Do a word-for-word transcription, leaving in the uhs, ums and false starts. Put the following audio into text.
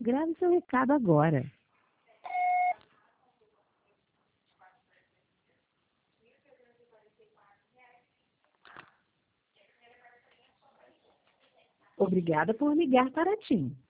Grave seu recado agora. Obrigada por ligar para a TIM.